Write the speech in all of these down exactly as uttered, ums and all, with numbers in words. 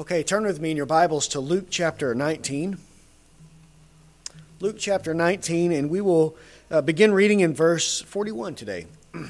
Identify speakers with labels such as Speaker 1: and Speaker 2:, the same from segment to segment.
Speaker 1: Okay, turn with me in your Bibles to Luke chapter nineteen. Luke chapter nineteen, and we will uh, begin reading in verse forty-one today.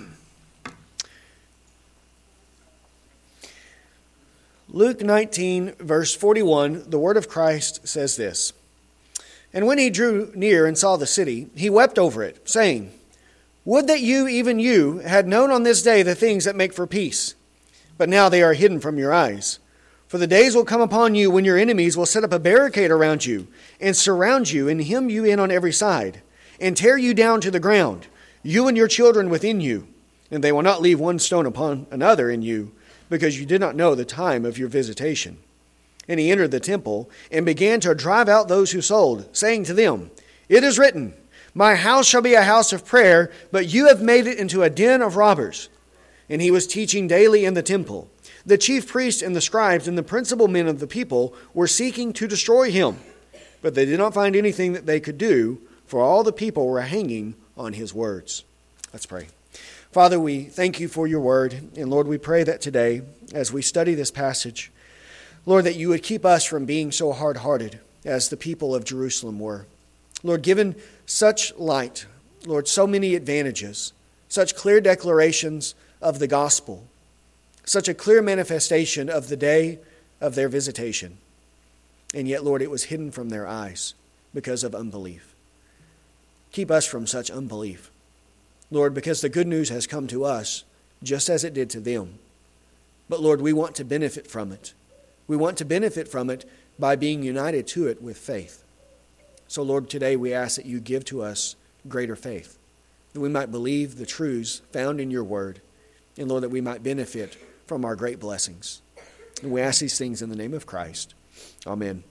Speaker 1: Luke nineteen, verse forty-one, the word of Christ says this: "And when he drew near and saw the city, he wept over it, saying, Would that you, even you, had known on this day the things that make for peace. But now they are hidden from your eyes. For the days will come upon you when your enemies will set up a barricade around you, and surround you, and hem you in on every side, and tear you down to the ground, you and your children within you. And they will not leave one stone upon another in you, because you did not know the time of your visitation. And he entered the temple, and began to drive out those who sold, saying to them, It is written, My house shall be a house of prayer, but you have made it into a den of robbers. And he was teaching daily in the temple. The chief priests and the scribes and the principal men of the people were seeking to destroy him, but they did not find anything that they could do, for all the people were hanging on his words." Let's pray. Father, we thank you for your word, and Lord, we pray that today, as we study this passage, Lord, that you would keep us from being so hard-hearted as the people of Jerusalem were. Lord, given such light, Lord, so many advantages, such clear declarations of the gospel, such a clear manifestation of the day of their visitation. And yet, Lord, it was hidden from their eyes because of unbelief. Keep us from such unbelief, Lord, because the good news has come to us just as it did to them. But Lord, we want to benefit from it. We want to benefit from it by being united to it with faith. So Lord, today we ask that you give to us greater faith, that we might believe the truths found in your word, and Lord, that we might benefit from our great blessings. And we ask these things in the name of Christ. Amen.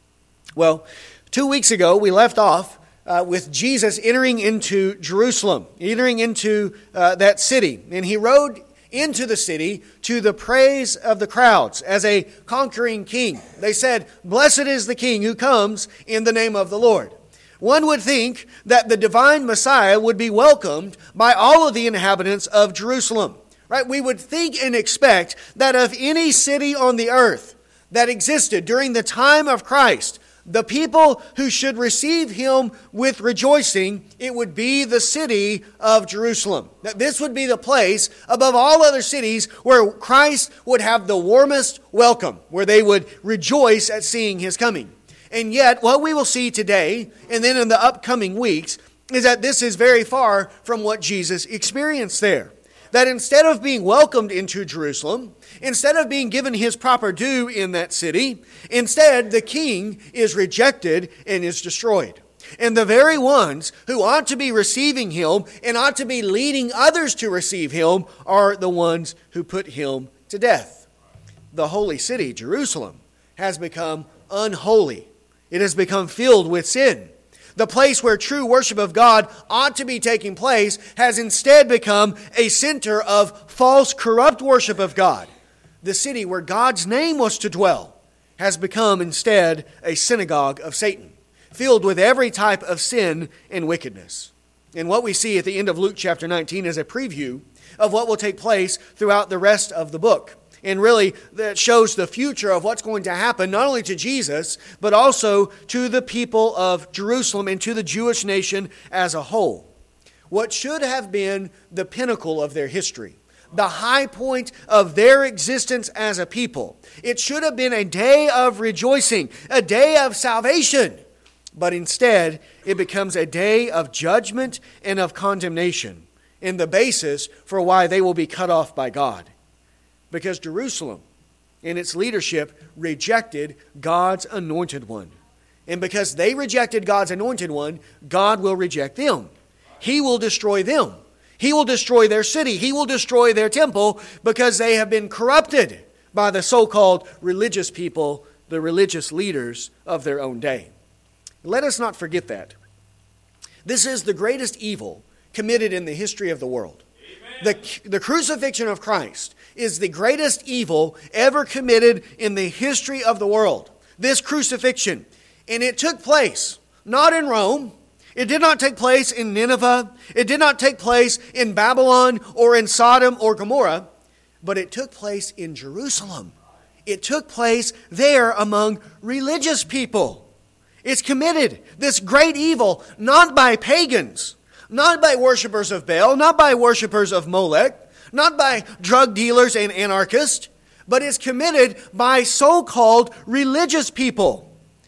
Speaker 1: Well, two weeks ago we left off uh, with Jesus entering into Jerusalem, entering into uh, that city. And he rode into the city to the praise of the crowds as a conquering king. They said, Blessed is the King who comes in the name of the Lord. One would think that the divine Messiah would be welcomed by all of the inhabitants of Jerusalem. Right? We would think and expect that of any city on the earth that existed during the time of Christ, the people who should receive him with rejoicing, it would be the city of Jerusalem. That this would be the place above all other cities where Christ would have the warmest welcome, where they would rejoice at seeing his coming. And yet, what we will see today, and then in the upcoming weeks, is that this is very far from what Jesus experienced there. That instead of being welcomed into Jerusalem, instead of being given his proper due in that city, instead the king is rejected and is destroyed. And the very ones who ought to be receiving him and ought to be leading others to receive him are the ones who put him to death. The holy city, Jerusalem, has become unholy. It has become filled with sin. The place where true worship of God ought to be taking place has instead become a center of false, corrupt worship of God. The city where God's name was to dwell has become instead a synagogue of Satan, filled with every type of sin and wickedness. And what we see at the end of Luke chapter nineteen is a preview of what will take place throughout the rest of the book. And really, that shows the future of what's going to happen, not only to Jesus, but also to the people of Jerusalem and to the Jewish nation as a whole. What should have been the pinnacle of their history, the high point of their existence as a people. It should have been a day of rejoicing, a day of salvation. But instead, it becomes a day of judgment and of condemnation, and the basis for why they will be cut off by God. Because Jerusalem and its leadership rejected God's anointed one. And because they rejected God's anointed one, God will reject them. He will destroy them. He will destroy their city. He will destroy their temple because they have been corrupted by the so-called religious people, the religious leaders of their own day. Let us not forget that. This is the greatest evil committed in the history of the world. The, the crucifixion of Christ is the greatest evil ever committed in the history of the world. This crucifixion. And it took place not in Rome. It did not take place in Nineveh. It did not take place in Babylon or in Sodom or Gomorrah. But it took place in Jerusalem, It took place there among religious people. It's committed, this great evil, not by pagans, not by worshipers of Baal, not by worshipers of Molech, not by drug dealers and anarchists, but it's committed by so-called religious people.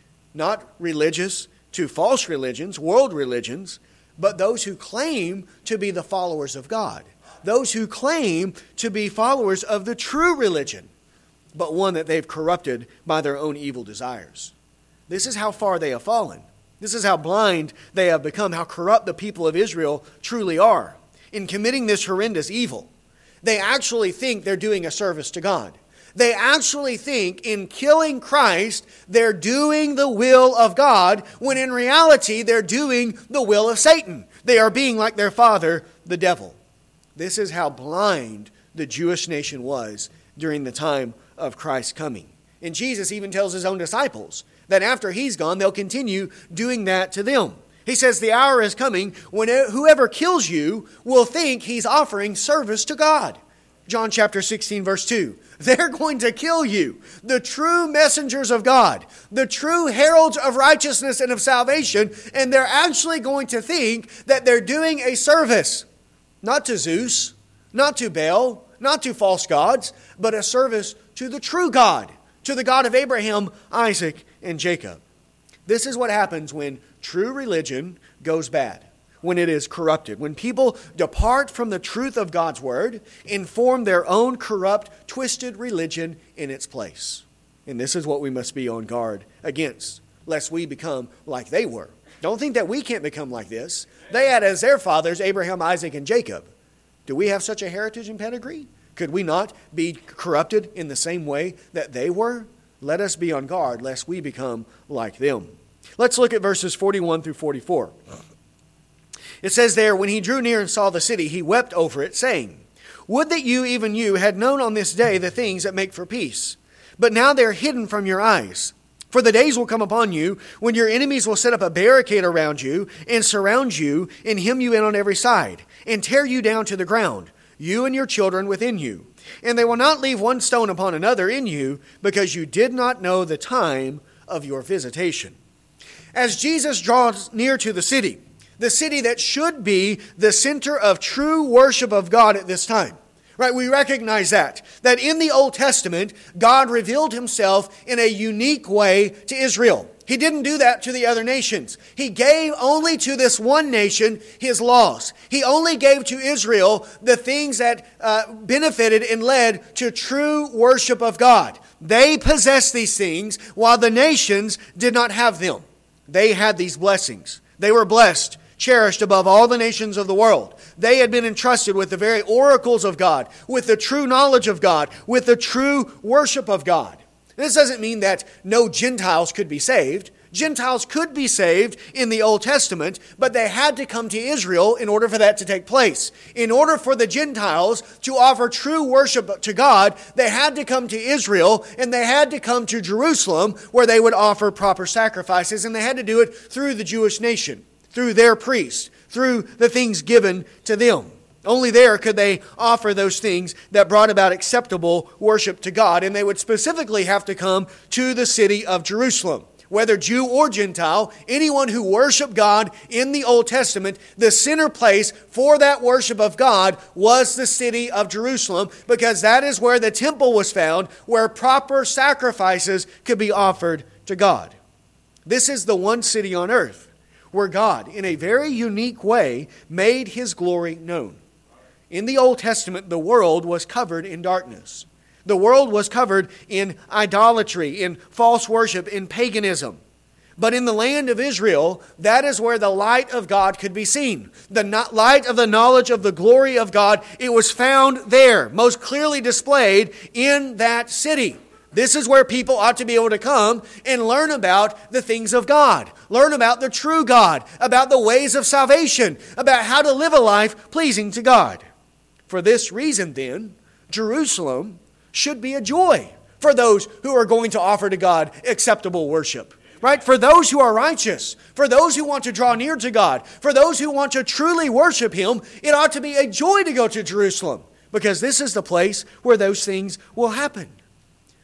Speaker 1: Not religious to false religions, world religions, but those who claim to be the followers of God. Those who claim to be followers of the true religion, but one that they've corrupted by their own evil desires. This is how far they have fallen. This is how blind they have become, how corrupt the people of Israel truly are. In committing this horrendous evil, they actually think they're doing a service to God. They actually think in killing Christ, they're doing the will of God, when in reality, they're doing the will of Satan. They are being like their father, the devil. This is how blind the Jewish nation was during the time of Christ's coming. And Jesus even tells his own disciples that after he's gone, they'll continue doing that to them. He says the hour is coming when whoever kills you will think he's offering service to God. John chapter sixteen, verse two. They're going to kill you, the true messengers of God, the true heralds of righteousness and of salvation, and they're actually going to think that they're doing a service, not to Zeus, not to Baal, not to false gods, but a service to the true God, to the God of Abraham, Isaac, and Jacob. This is what happens when true religion goes bad. When it is corrupted, when people depart from the truth of God's word and form their own corrupt, twisted religion in its place. And this is what we must be on guard against, lest we become like they were. Don't think that we can't become like this. They had as their fathers Abraham, Isaac, and Jacob. Do we have such a heritage and pedigree? Could we not be corrupted in the same way that they were? Let us be on guard, lest we become like them. Let's look at verses forty-one through forty-four. It says there, when he drew near and saw the city, he wept over it, saying, would that you, even you, had known on this day the things that make for peace. But now they are hidden from your eyes. For the days will come upon you when your enemies will set up a barricade around you and surround you and hem you in on every side and tear you down to the ground, you and your children within you. And they will not leave one stone upon another in you, because you did not know the time of your visitation. As Jesus draws near to the city, the city that should be the center of true worship of God at this time. Right? We recognize that. That in the Old Testament, God revealed himself in a unique way to Israel. He didn't do that to the other nations. He gave only to this one nation his laws. He only gave to Israel the things that uh, benefited and led to true worship of God. They possessed these things while the nations did not have them. They had these blessings. They were blessed, cherished above all the nations of the world. They had been entrusted with the very oracles of God, with the true knowledge of God, with the true worship of God. This doesn't mean that no Gentiles could be saved. Gentiles could be saved in the Old Testament, but they had to come to Israel in order for that to take place. In order for the Gentiles to offer true worship to God, they had to come to Israel, and they had to come to Jerusalem, where they would offer proper sacrifices, and they had to do it through the Jewish nation, through their priests, through the things given to them. Only there could they offer those things that brought about acceptable worship to God, and they would specifically have to come to the city of Jerusalem. Whether Jew or Gentile, anyone who worshiped God in the Old Testament, the center place for that worship of God was the city of Jerusalem, because that is where the temple was found, where proper sacrifices could be offered to God. This is the one city on earth where God, in a very unique way, made his glory known. In the Old Testament, the world was covered in darkness. The world was covered in idolatry, in false worship, in paganism. But in the land of Israel, that is where the light of God could be seen. The light of the knowledge of the glory of God, it was found there, most clearly displayed in that city. This is where people ought to be able to come and learn about the things of God. Learn about the true God, about the ways of salvation, about how to live a life pleasing to God. For this reason, then, Jerusalem should be a joy for those who are going to offer to God acceptable worship. Right? For those who are righteous, for those who want to draw near to God, for those who want to truly worship him, it ought to be a joy to go to Jerusalem, because this is the place where those things will happen.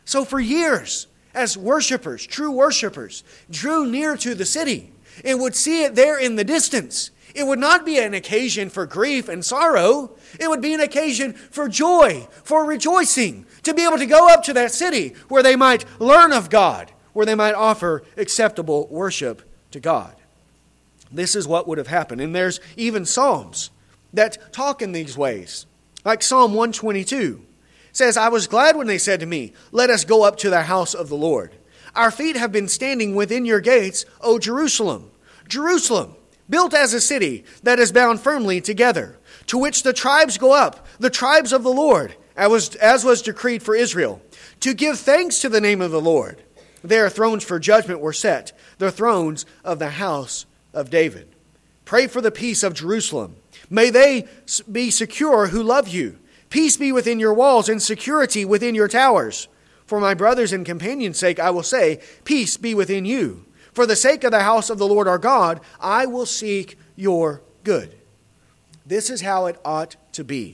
Speaker 1: So for years, as worshipers, true worshipers, drew near to the city and would see it there in the distance, it would not be an occasion for grief and sorrow. It would be an occasion for joy, for rejoicing, to be able to go up to that city where they might learn of God, where they might offer acceptable worship to God. This is what would have happened. And there's even Psalms that talk in these ways. Like Psalm one twenty-two says, I was glad when they said to me, let us go up to the house of the Lord. Our feet have been standing within your gates, O Jerusalem. Jerusalem, built as a city that is bound firmly together, to which the tribes go up, the tribes of the Lord, as was, as was decreed for Israel, to give thanks to the name of the Lord. There thrones for judgment were set, the thrones of the house of David. Pray for the peace of Jerusalem. May they be secure who love you. Peace be within your walls and security within your towers. For my brothers and companions' sake, I will say, peace be within you. For the sake of the house of the Lord our God, I will seek your good. This is how it ought to be.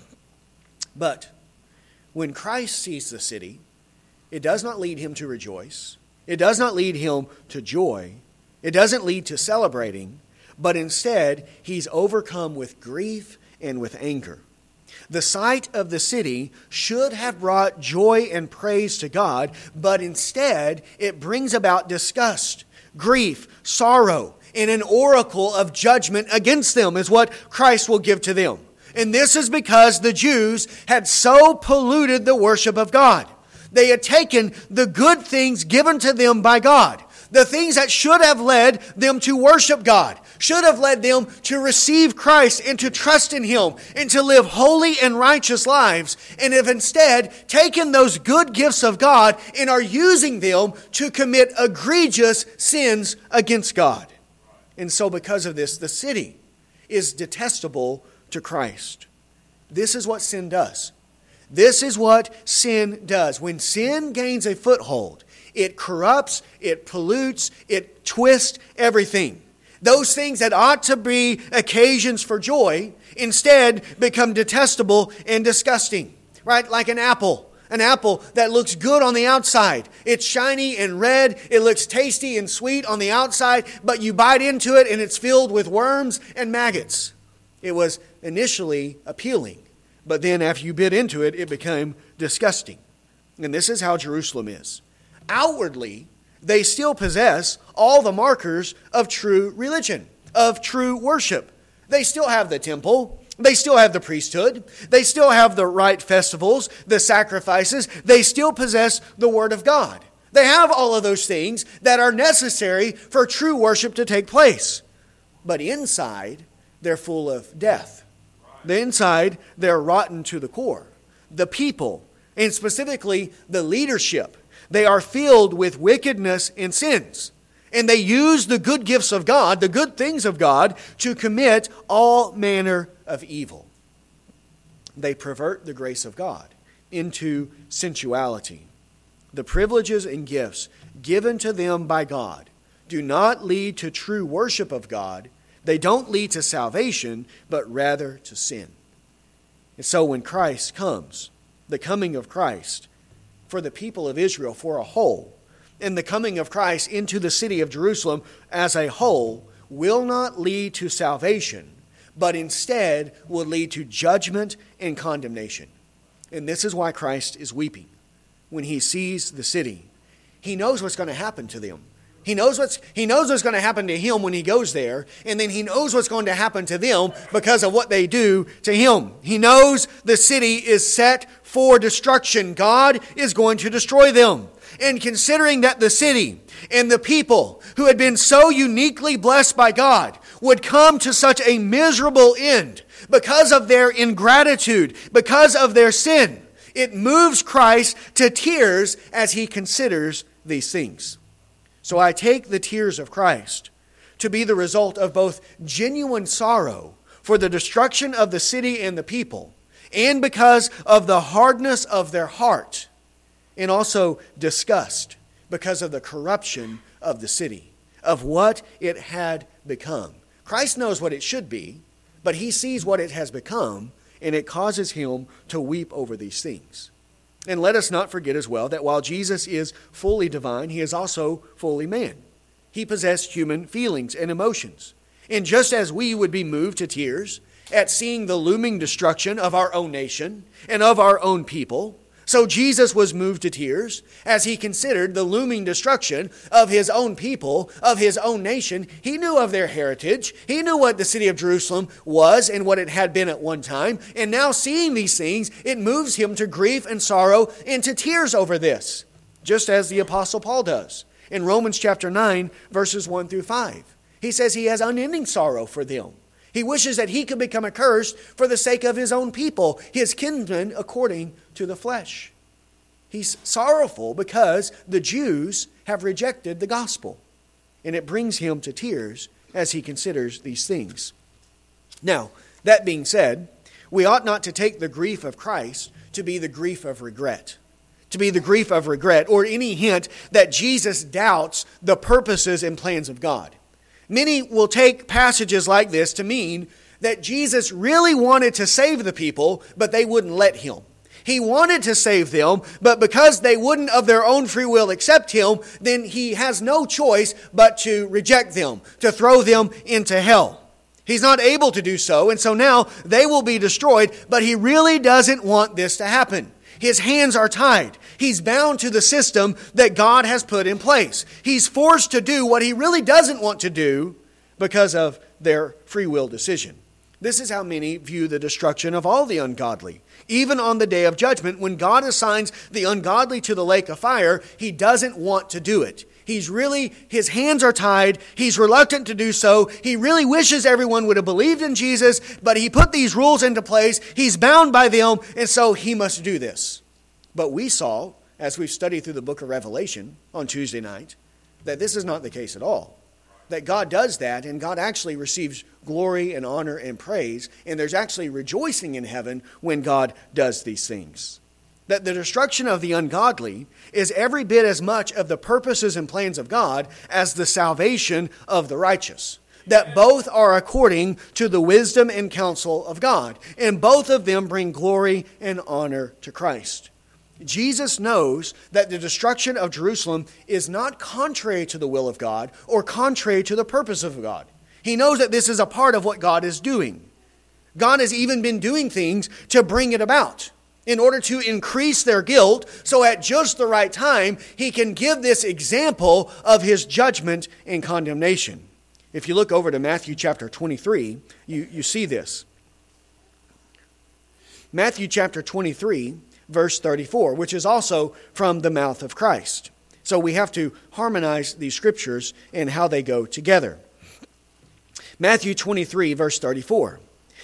Speaker 1: But when Christ sees the city, it does not lead him to rejoice. It does not lead him to joy. It doesn't lead to celebrating. But instead, he's overcome with grief and with anger. The sight of the city should have brought joy and praise to God, but instead it brings about disgust, grief, sorrow, and an oracle of judgment against them is what Christ will give to them. And this is because the Jews had so polluted the worship of God. They had taken the good things given to them by God, the things that should have led them to worship God, should have led them to receive Christ and to trust in Him and to live holy and righteous lives, and have instead taken those good gifts of God and are using them to commit egregious sins against God. And so because of this, the city is detestable to Christ. This is what sin does. This is what sin does. When sin gains a foothold, it corrupts, it pollutes, it twists everything. Those things that ought to be occasions for joy instead become detestable and disgusting. Right? Like an apple. An apple that looks good on the outside. It's shiny and red. It looks tasty and sweet on the outside, but you bite into it and it's filled with worms and maggots. It was initially appealing, but then after you bit into it, it became disgusting. And this is how Jerusalem is. Outwardly, they still possess all the markers of true religion, of true worship. They still have the temple. They still have the priesthood. They still have the right festivals, the sacrifices. They still possess the Word of God. They have all of those things that are necessary for true worship to take place. But inside, they're full of death. The inside, they're rotten to the core. The people, and specifically the leadership, they are filled with wickedness and sins. And they use the good gifts of God, the good things of God, to commit all manner of evil. They pervert the grace of God into sensuality. The privileges and gifts given to them by God do not lead to true worship of God. They don't lead to salvation, but rather to sin. And so when Christ comes, the coming of Christ, for the people of Israel for a whole, and the coming of Christ into the city of Jerusalem as a whole will not lead to salvation, but instead will lead to judgment and condemnation. And this is why Christ is weeping when he sees the city. He knows what's going to happen to them. He knows what's he knows what's going to happen to him when he goes there, and then he knows what's going to happen to them because of what they do to him. He knows the city is set for destruction. God is going to destroy them. And considering that the city and the people who had been so uniquely blessed by God would come to such a miserable end because of their ingratitude, because of their sin, it moves Christ to tears as he considers these things. So I take the tears of Christ to be the result of both genuine sorrow for the destruction of the city and the people, and because of the hardness of their heart, and also disgust because of the corruption of the city, of what it had become. Christ knows what it should be, but he sees what it has become, and it causes him to weep over these things. And let us not forget as well that while Jesus is fully divine, he is also fully man. He possessed human feelings and emotions. And just as we would be moved to tears at seeing the looming destruction of our own nation and of our own people, so Jesus was moved to tears as he considered the looming destruction of his own people, of his own nation. He knew of their heritage. He knew what the city of Jerusalem was and what it had been at one time. And now seeing these things, it moves him to grief and sorrow and to tears over this, just as the Apostle Paul does in Romans chapter nine, verses one through five. He says he has unending sorrow for them. He wishes that he could become accursed for the sake of his own people, his kinsmen according to the flesh. He's sorrowful because the Jews have rejected the gospel, and it brings him to tears as he considers these things. Now, that being said, we ought not to take the grief of Christ to be the grief of regret, to be the grief of regret, or any hint that Jesus doubts the purposes and plans of God. Many will take passages like this to mean that Jesus really wanted to save the people, but they wouldn't let him. He wanted to save them, but because they wouldn't of their own free will accept him, then he has no choice but to reject them, to throw them into hell. He's not able to do so, and so now they will be destroyed, but he really doesn't want this to happen. His hands are tied. He's bound to the system that God has put in place. He's forced to do what he really doesn't want to do because of their free will decision. This is how many view the destruction of all the ungodly. Even on the day of judgment, when God assigns the ungodly to the lake of fire, he doesn't want to do it. He's really, his hands are tied. He's reluctant to do so. He really wishes everyone would have believed in Jesus, but he put these rules into place. He's bound by them, and so he must do this. But we saw, as we've studied through the book of Revelation on Tuesday night, that this is not the case at all. That God does that, and God actually receives glory and honor and praise, and there's actually rejoicing in heaven when God does these things. That the destruction of the ungodly is every bit as much of the purposes and plans of God as the salvation of the righteous. That both are according to the wisdom and counsel of God, and both of them bring glory and honor to Christ. Jesus knows that the destruction of Jerusalem is not contrary to the will of God or contrary to the purpose of God. He knows that this is a part of what God is doing. God has even been doing things to bring it about in order to increase their guilt, so at just the right time, he can give this example of his judgment and condemnation. If you look over to Matthew chapter twenty-three, you, you see this. Matthew chapter twenty-three, verse thirty-four, which is also from the mouth of Christ. So we have to harmonize these scriptures and how they go together. Matthew twenty-three, verse thirty-four.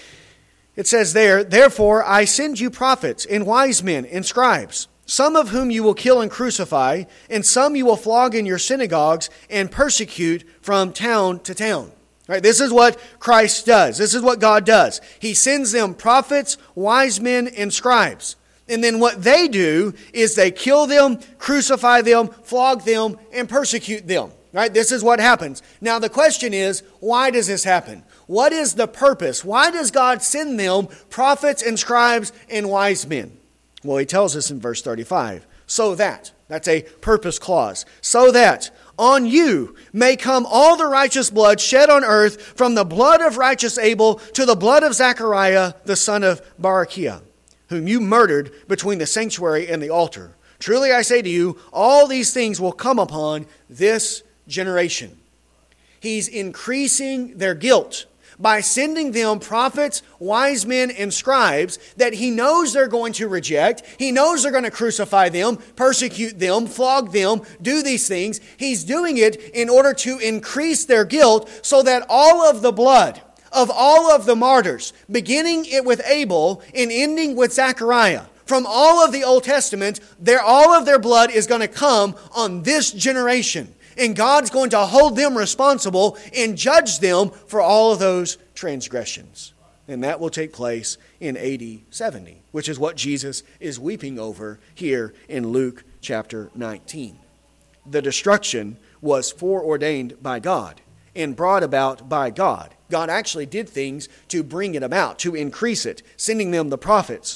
Speaker 1: It says there, "Therefore I send you prophets and wise men and scribes, some of whom you will kill and crucify, and some you will flog in your synagogues and persecute from town to town." Right? This is what Christ does. This is what God does. He sends them prophets, wise men, and scribes. And then what they do is they kill them, crucify them, flog them, and persecute them. Right? This is what happens. Now the question is, why does this happen? What is the purpose? Why does God send them prophets and scribes and wise men? Well, he tells us in verse thirty-five, so that, that's a purpose clause, so that on you may come all the righteous blood shed on earth, from the blood of righteous Abel to the blood of Zechariah, the son of Barachiah, whom you murdered between the sanctuary and the altar. Truly I say to you, all these things will come upon this generation. He's increasing their guilt by sending them prophets, wise men, and scribes that he knows they're going to reject. He knows they're going to crucify them, persecute them, flog them, do these things. He's doing it in order to increase their guilt so that all of the blood of all of the martyrs, beginning it with Abel and ending with Zechariah, from all of the Old Testament, their, all of their blood is going to come on this generation. And God's going to hold them responsible and judge them for all of those transgressions. And that will take place in A D seventy, which is what Jesus is weeping over here in Luke chapter nineteen. The destruction was foreordained by God and brought about by God. God actually did things to bring it about, to increase it, sending them the prophets,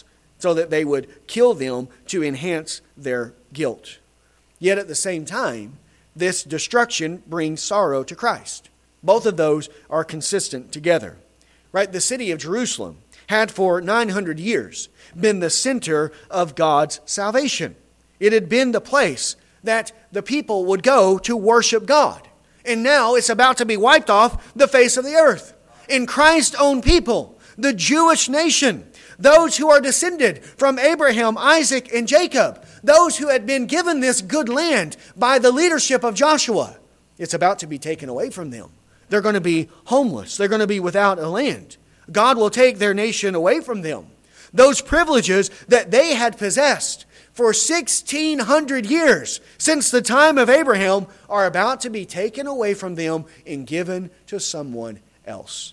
Speaker 1: so that they would kill them to enhance their guilt. Yet at the same time, this destruction brings sorrow to Christ. Both of those are consistent together. Right? The city of Jerusalem had for nine hundred years been the center of God's salvation. It had been the place that the people would go to worship God. And now it's about to be wiped off the face of the earth. In Christ's own people, the Jewish nation, those who are descended from Abraham, Isaac, and Jacob, those who had been given this good land by the leadership of Joshua, it's about to be taken away from them. They're going to be homeless. They're going to be without a land. God will take their nation away from them. Those privileges that they had possessed for sixteen hundred years since the time of Abraham are about to be taken away from them and given to someone else.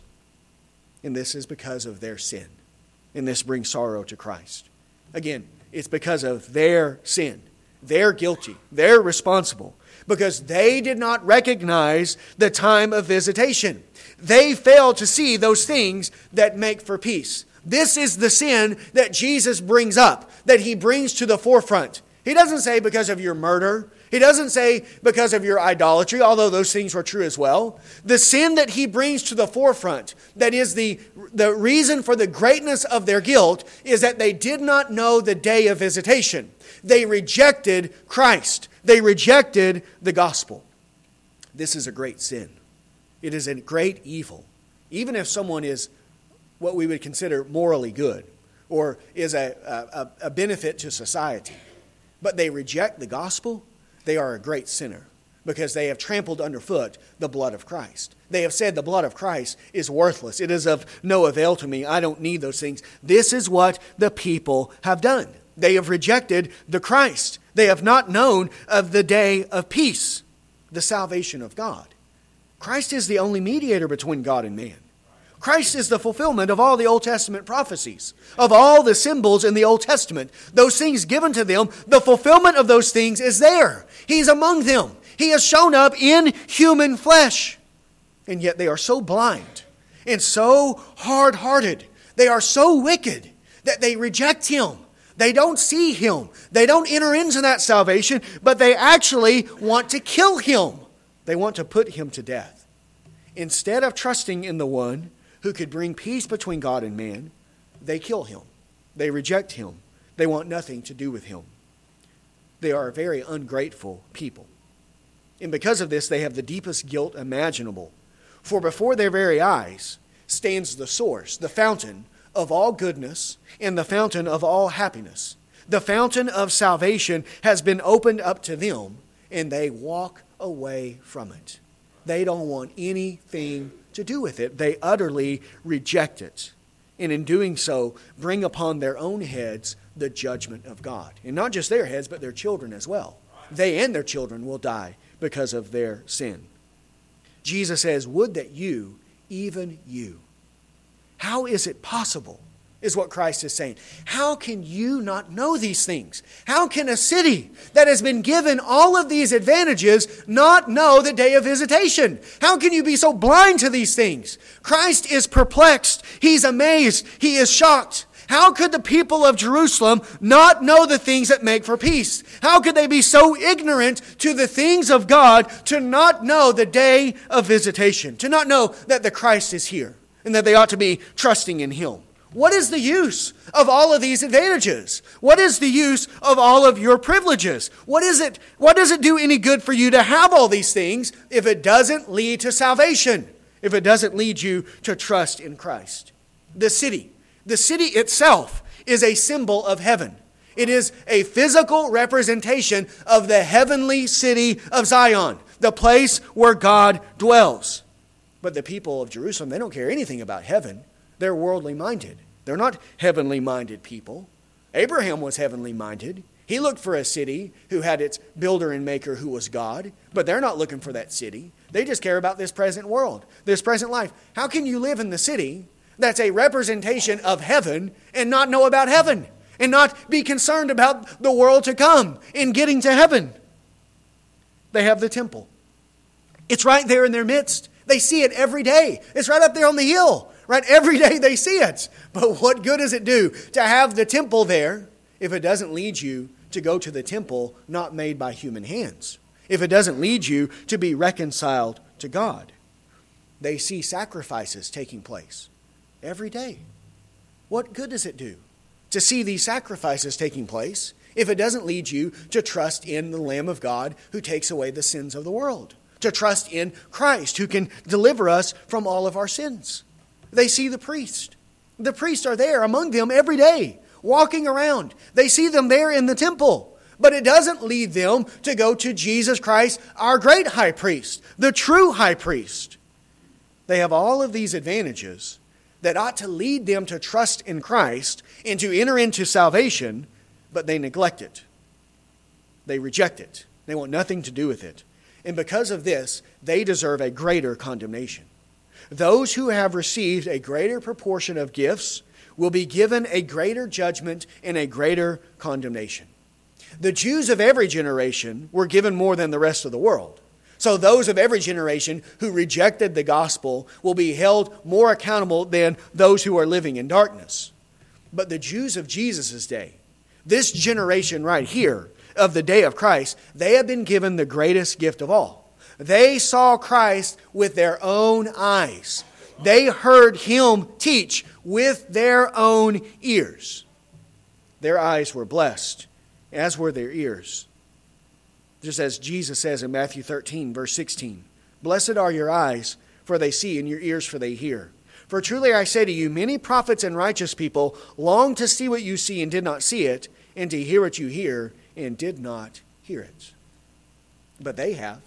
Speaker 1: And this is because of their sin. And this brings sorrow to Christ. Again, it's because of their sin. They're guilty. They're responsible. Because they did not recognize the time of visitation. They failed to see those things that make for peace. This is the sin that Jesus brings up, that He brings to the forefront. He doesn't say because of your murder. He doesn't say because of your idolatry, although those things were true as well. The sin that He brings to the forefront, that is the, the reason for the greatness of their guilt, is that they did not know the day of visitation. They rejected Christ. They rejected the gospel. This is a great sin. It is a great evil. Even if someone is what we would consider morally good or is a, a, a benefit to society, but they reject the gospel, they are a great sinner because they have trampled underfoot the blood of Christ. They have said the blood of Christ is worthless. It is of no avail to me. I don't need those things. This is what the people have done. They have rejected the Christ. They have not known of the day of peace, the salvation of God. Christ is the only mediator between God and man. Christ is the fulfillment of all the Old Testament prophecies, of all the symbols in the Old Testament. Those things given to them, the fulfillment of those things is there. He's among them. He has shown up in human flesh. And yet they are so blind and so hard-hearted. They are so wicked that they reject Him. They don't see Him. They don't enter into that salvation, but they actually want to kill Him. They want to put Him to death. Instead of trusting in the one who could bring peace between God and man, they kill Him. They reject Him. They want nothing to do with Him. They are a very ungrateful people. And because of this, they have the deepest guilt imaginable. For before their very eyes stands the source, the fountain of all goodness and the fountain of all happiness. The fountain of salvation has been opened up to them, and they walk away from it. They don't want anything to do with it. They utterly reject it. And in doing so, bring upon their own heads the judgment of God. And not just their heads, but their children as well. They and their children will die because of their sin. Jesus says, would that you, even you. How is it possible, is what Christ is saying. How can you not know these things? How can a city that has been given all of these advantages not know the day of visitation? How can you be so blind to these things? Christ is perplexed. He's amazed. He is shocked. How could the people of Jerusalem not know the things that make for peace? How could they be so ignorant to the things of God to not know the day of visitation, to not know that the Christ is here and that they ought to be trusting in Him? What is the use of all of these advantages? What is the use of all of your privileges? What is it? What does it do any good for you to have all these things if it doesn't lead to salvation? If it doesn't lead you to trust in Christ? The city, the city itself is a symbol of heaven. It is a physical representation of the heavenly city of Zion, the place where God dwells. But the people of Jerusalem, they don't care anything about heaven. They're worldly minded. They're not heavenly minded people. Abraham was heavenly minded. He looked for a city who had its builder and maker who was God, but they're not looking for that city. They just care about this present world, this present life. How can you live in the city that's a representation of heaven and not know about heaven and not be concerned about the world to come in getting to heaven? They have the temple. It's right there in their midst. They see it every day. It's right up there on the hill, Right? Every day they see it. But what good does it do to have the temple there if it doesn't lead you to go to the temple not made by human hands? If it doesn't lead you to be reconciled to God? They see sacrifices taking place every day. What good does it do to see these sacrifices taking place if it doesn't lead you to trust in the Lamb of God who takes away the sins of the world? To trust in Christ who can deliver us from all of our sins? They see the priest. The priests are there among them every day, walking around. They see them there in the temple. But it doesn't lead them to go to Jesus Christ, our great high priest, the true high priest. They have all of these advantages that ought to lead them to trust in Christ and to enter into salvation, but they neglect it. They reject it. They want nothing to do with it. And because of this, they deserve a greater condemnation. Those who have received a greater proportion of gifts will be given a greater judgment and a greater condemnation. The Jews of every generation were given more than the rest of the world. So those of every generation who rejected the gospel will be held more accountable than those who are living in darkness. But the Jews of Jesus' day, this generation right here of the day of Christ, they have been given the greatest gift of all. They saw Christ with their own eyes. They heard Him teach with their own ears. Their eyes were blessed, as were their ears. Just as Jesus says in Matthew thirteen, verse sixteen, "Blessed are your eyes, for they see, and your ears, for they hear. For truly I say to you, many prophets and righteous people longed to see what you see and did not see it, and to hear what you hear and did not hear it." But they have.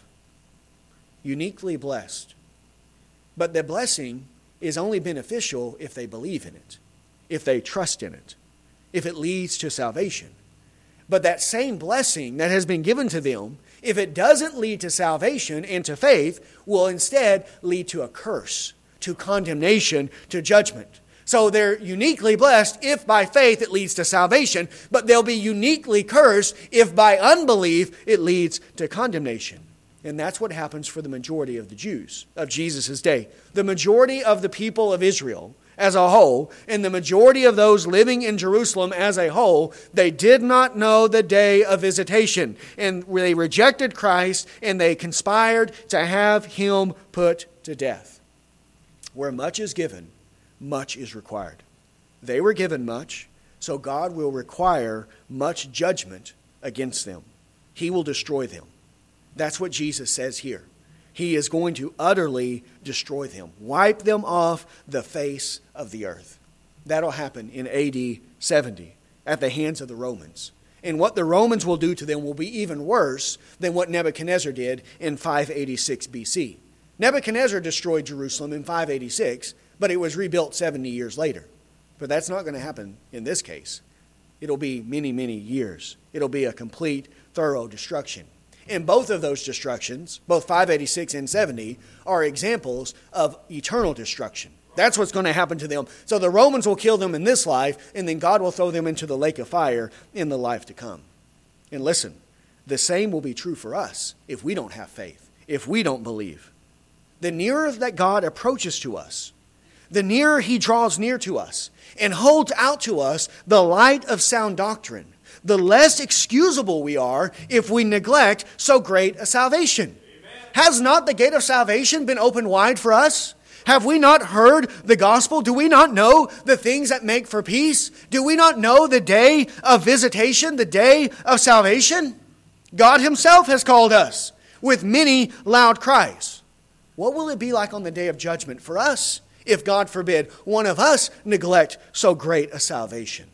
Speaker 1: Uniquely blessed. But the blessing is only beneficial if they believe in it, if they trust in it, if it leads to salvation. But that same blessing that has been given to them, if it doesn't lead to salvation and to faith, will instead lead to a curse, to condemnation, to judgment. So they're uniquely blessed if by faith it leads to salvation, but they'll be uniquely cursed if by unbelief it leads to condemnation. And that's what happens for the majority of the Jews of Jesus' day. The majority of the people of Israel as a whole, and the majority of those living in Jerusalem as a whole, they did not know the day of visitation. And they rejected Christ, and they conspired to have Him put to death. Where much is given, much is required. They were given much, so God will require much judgment against them. He will destroy them. That's what Jesus says here. He is going to utterly destroy them, wipe them off the face of the earth. That'll happen in A D seventy at the hands of the Romans. And what the Romans will do to them will be even worse than what Nebuchadnezzar did in five eighty-six B C. Nebuchadnezzar destroyed Jerusalem in five eighty-six, but it was rebuilt seventy years later. But that's not going to happen in this case. It'll be many, many years. It'll be a complete, thorough destruction. And both of those destructions, both five eighty-six and seventy, are examples of eternal destruction. That's what's going to happen to them. So the Romans will kill them in this life, and then God will throw them into the lake of fire in the life to come. And listen, the same will be true for us if we don't have faith, if we don't believe. The nearer that God approaches to us, the nearer He draws near to us and holds out to us the light of sound doctrine, the less excusable we are if we neglect so great a salvation. Amen. Has not the gate of salvation been opened wide for us? Have we not heard the gospel? Do we not know the things that make for peace? Do we not know the day of visitation, the day of salvation? God Himself has called us with many loud cries. What will it be like on the day of judgment for us if, God forbid, one of us neglect so great a salvation?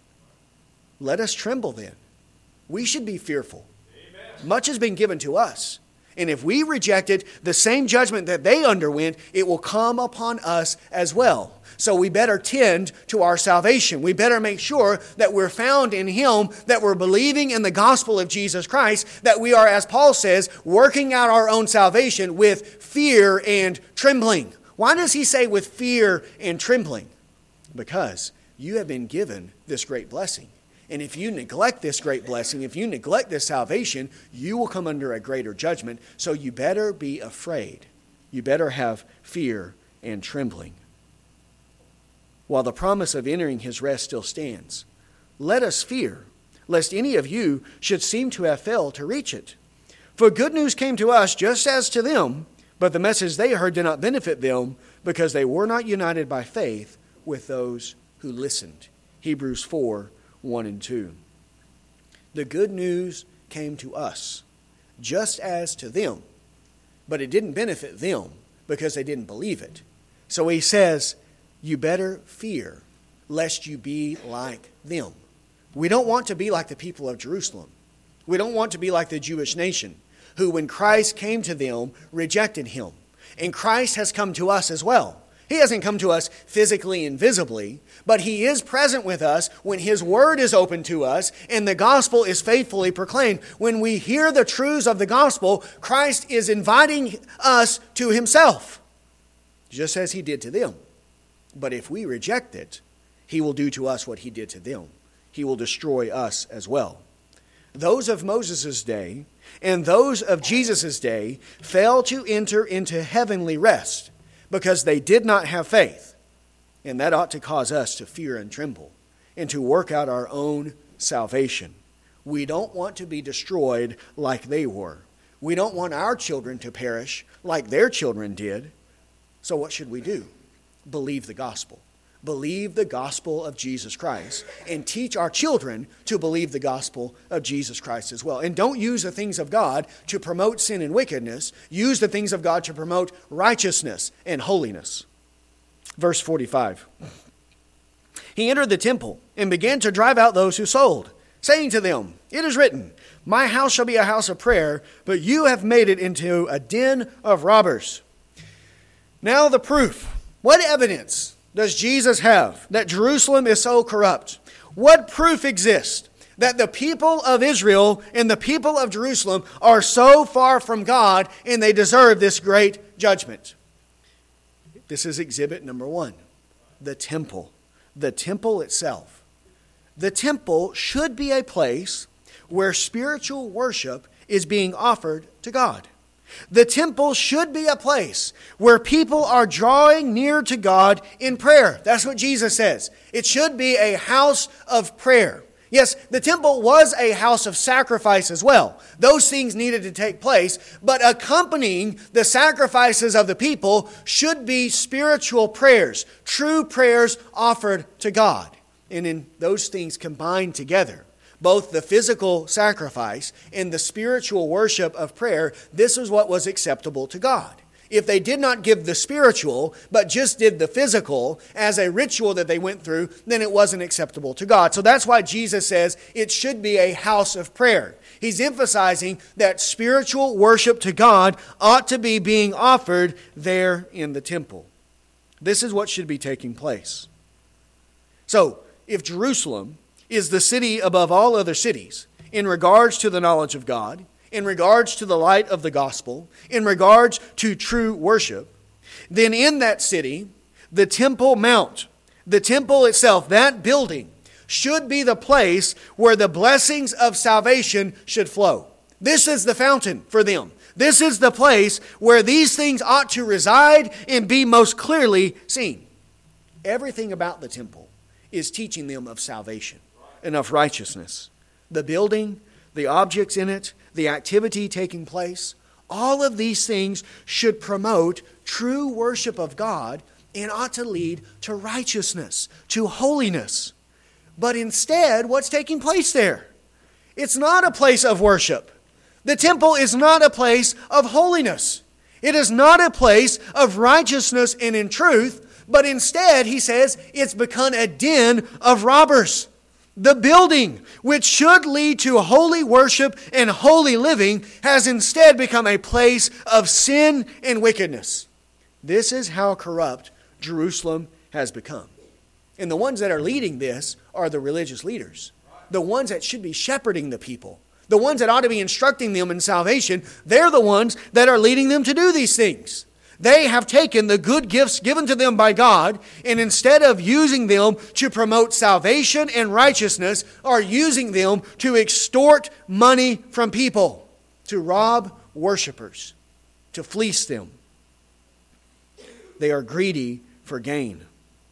Speaker 1: Let us tremble then. We should be fearful. Amen. Much has been given to us. And if we rejected the same judgment that they underwent, it will come upon us as well. So we better tend to our salvation. We better make sure that we're found in Him, that we're believing in the gospel of Jesus Christ, that we are, as Paul says, working out our own salvation with fear and trembling. Why does he say with fear and trembling? Because you have been given this great blessing. And if you neglect this great blessing, if you neglect this salvation, you will come under a greater judgment. So you better be afraid. You better have fear and trembling. while the promise of entering his rest still stands. Let us fear, lest any of you should seem to have failed to reach it. For good news came to us just as to them, but the message they heard did not benefit them because they were not united by faith with those who listened. Hebrews four, one and two. The good news came to us just as to them, but it didn't benefit them because they didn't believe it. So he says, you better fear lest you be like them. We don't want to be like the people of Jerusalem. We don't want to be like the Jewish nation, who when Christ came to them, rejected him. And Christ has come to us as well. He hasn't come to us physically and visibly, but he is present with us when his word is open to us and the gospel is faithfully proclaimed. When we hear the truths of the gospel, Christ is inviting us to himself, just as he did to them. But if we reject it, he will do to us what he did to them. He will destroy us as well. Those of Moses' day and those of Jesus' day failed to enter into heavenly rest because they did not have faith. And that ought to cause us to fear and tremble and to work out our own salvation. We don't want to be destroyed like they were. We don't want our children to perish like their children did. So what should we do? Believe the gospel. Believe the gospel of Jesus Christ and teach our children to believe the gospel of Jesus Christ as well. And don't use the things of God to promote sin and wickedness. Use the things of God to promote righteousness and holiness. Verse forty-five. He entered the temple and began to drive out those who sold, saying to them, it is written, my house shall be a house of prayer, but you have made it into a den of robbers. Now the proof. What evidence does Jesus have that Jerusalem is so corrupt? What proof exists that the people of Israel and the people of Jerusalem are so far from God and they deserve this great judgment? This is exhibit number one, the temple. The temple itself. The temple should be a place where spiritual worship is being offered to God. The temple should be a place where people are drawing near to God in prayer. That's what Jesus says. It should be a house of prayer. Yes, the temple was a house of sacrifice as well. Those things needed to take place, but accompanying the sacrifices of the people should be spiritual prayers, true prayers offered to God. And in those things combined together, both the physical sacrifice and the spiritual worship of prayer, this is what was acceptable to God. If they did not give the spiritual, but just did the physical as a ritual that they went through, then it wasn't acceptable to God. So that's why Jesus says it should be a house of prayer. He's emphasizing that spiritual worship to God ought to be being offered there in the temple. This is what should be taking place. So, if Jerusalem is the city above all other cities in regards to the knowledge of God, in regards to the light of the gospel, in regards to true worship, then in that city, the Temple Mount, the temple itself, that building, should be the place where the blessings of salvation should flow. This is the fountain for them. This is the place where these things ought to reside and be most clearly seen. Everything about the temple is teaching them of salvation and of righteousness. The building, the objects in it, the activity taking place, all of these things should promote true worship of God and ought to lead to righteousness, to holiness. But instead, what's taking place there? It's not a place of worship. The temple is not a place of holiness. It is not a place of righteousness and in truth, but instead, he says, it's become a den of robbers. The building, which should lead to holy worship and holy living, has instead become a place of sin and wickedness. This is how corrupt Jerusalem has become. And the ones that are leading this are the religious leaders. The ones that should be shepherding the people. The ones that ought to be instructing them in salvation. They're the ones that are leading them to do these things. They have taken the good gifts given to them by God, and instead of using them to promote salvation and righteousness, are using them to extort money from people, to rob worshipers, to fleece them. They are greedy for gain.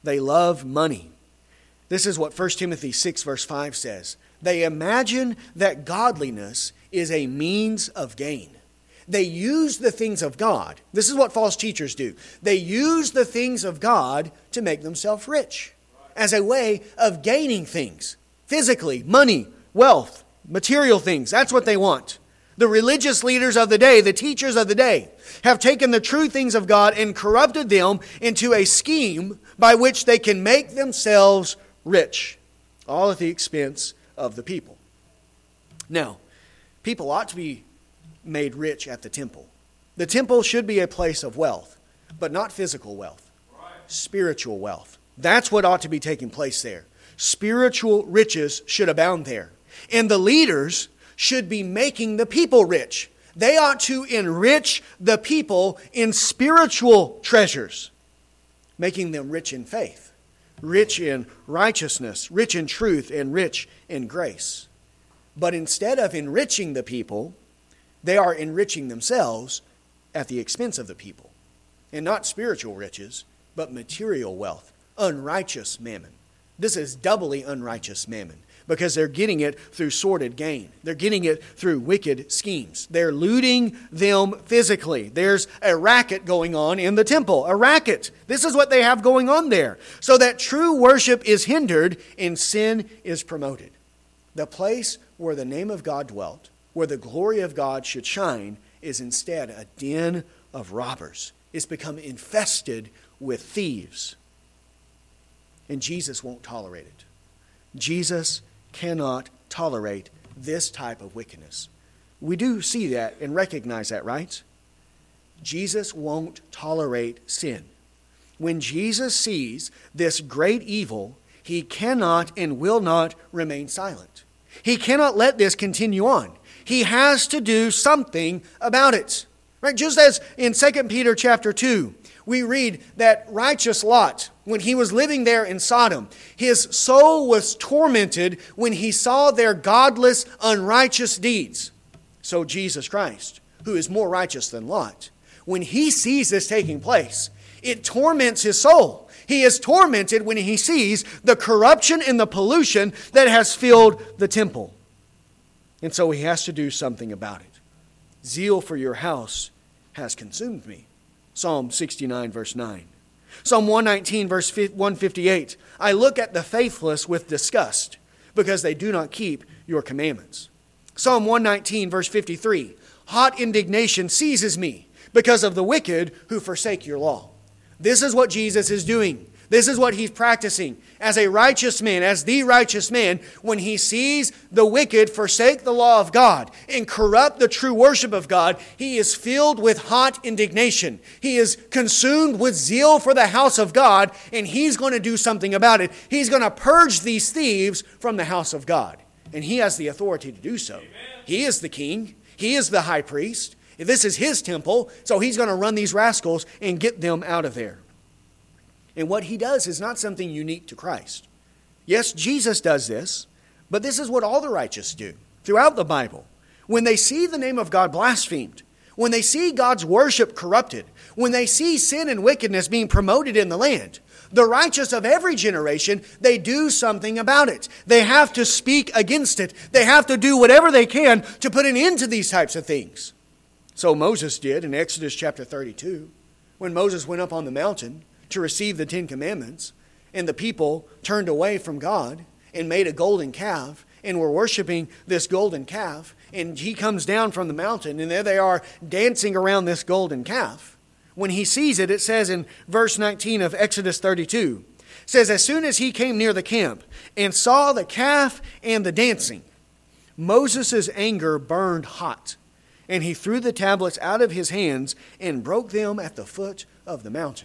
Speaker 1: They love money. This is what First Timothy six verse five says. They imagine that godliness is a means of gain. They use the things of God. This is what false teachers do. They use the things of God to make themselves rich as a way of gaining things. Physically, money, wealth, material things. That's what they want. The religious leaders of the day, the teachers of the day, have taken the true things of God and corrupted them into a scheme by which they can make themselves rich, all at the expense of the people. Now, people ought to be made rich at the temple. The temple should be a place of wealth, but not physical wealth, spiritual wealth. That's what ought to be taking place there. Spiritual riches should abound there. And the leaders should be making the people rich. They ought to enrich the people in spiritual treasures, making them rich in faith, rich in righteousness, rich in truth, and rich in grace. But instead of enriching the people, they are enriching themselves at the expense of the people. And not spiritual riches, but material wealth, unrighteous mammon. This is doubly unrighteous mammon because they're getting it through sordid gain. They're getting it through wicked schemes. They're looting them physically. There's a racket going on in the temple, a racket. This is what they have going on there. So that true worship is hindered and sin is promoted. The place where the name of God dwelt, where the glory of God should shine, is instead a den of robbers. It's become infested with thieves. And Jesus won't tolerate it. Jesus cannot tolerate this type of wickedness. We do see that and recognize that, right? Jesus won't tolerate sin. When Jesus sees this great evil, he cannot and will not remain silent. He cannot let this continue on. He has to do something about it. Right? Just as in Second Peter chapter two, we read that righteous Lot, when he was living there in Sodom, his soul was tormented when he saw their godless, unrighteous deeds. So Jesus Christ, who is more righteous than Lot, when he sees this taking place, it torments his soul. He is tormented when he sees the corruption and the pollution that has filled the temple. And so he has to do something about it. Zeal for your house has consumed me. Psalm sixty-nine, verse nine. Psalm one nineteen, verse one fifty-eight. I look at the faithless with disgust because they do not keep your commandments. Psalm one nineteen, verse fifty-three. Hot indignation seizes me because of the wicked who forsake your law. This is what Jesus is doing. This is what he's practicing as a righteous man, as the righteous man, when he sees the wicked forsake the law of God and corrupt the true worship of God. He is filled with hot indignation. He is consumed with zeal for the house of God, and he's going to do something about it. He's going to purge these thieves from the house of God, and he has the authority to do so. Amen. He is the king. He is the high priest. This is his temple, so he's going to run these rascals and get them out of there. And what he does is not something unique to Christ. Yes, Jesus does this, but this is what all the righteous do throughout the Bible. When they see the name of God blasphemed, when they see God's worship corrupted, when they see sin and wickedness being promoted in the land, the righteous of every generation, they do something about it. They have to speak against it. They have to do whatever they can to put an end to these types of things. So Moses did in Exodus chapter thirty-two, when Moses went up on the mountain to receive the Ten Commandments, and the people turned away from God and made a golden calf and were worshiping this golden calf, and he comes down from the mountain, and there they are dancing around this golden calf. When he sees it, it says in verse nineteen of Exodus thirty-two, it says, as soon as he came near the camp and saw the calf and the dancing, Moses' anger burned hot, and he threw the tablets out of his hands and broke them at the foot of the mountain.